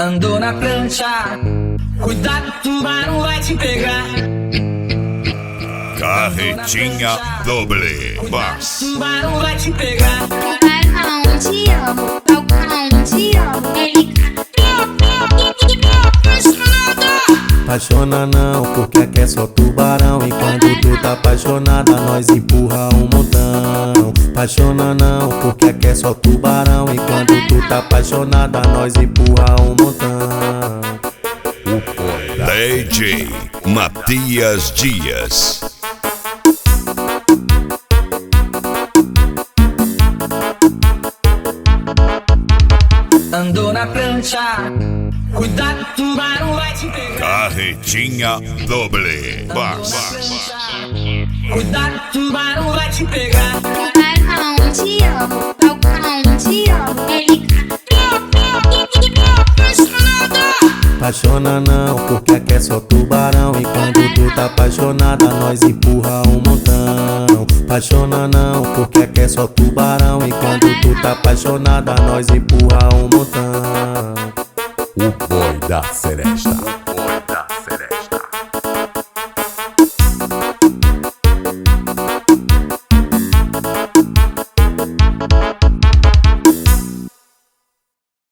Andou na prancha, cuidado, o tubarão vai te pegar. Carretinha doble. Bass. O tubarão vai te pegar. Tubarão, te amo, tubarão, te amo. Ele Apaixona não, porque aqui é só tubarão. E quando tu tá apaixonada, nós empurra um montão. Apaixona não, porque aqui é só tubarão. E quando tu tá apaixonada, nós empurra um montão. DJ Matias Dias. Andou na prancha, cuidado, o tubarão vai te pegar. Carretinha doble. Bass. Cuidado, o tubarão vai te pegar. tubarão, te amo, tubarão, te amo. Ele Apaixona não, porque aqui é só tubarão. E quando tu tá apaixonada, nós empurra um montão. Apaixona não, porque aqui é só tubarão. E quando tu tá apaixonada, nós empurra um montão. O boy da Seresta.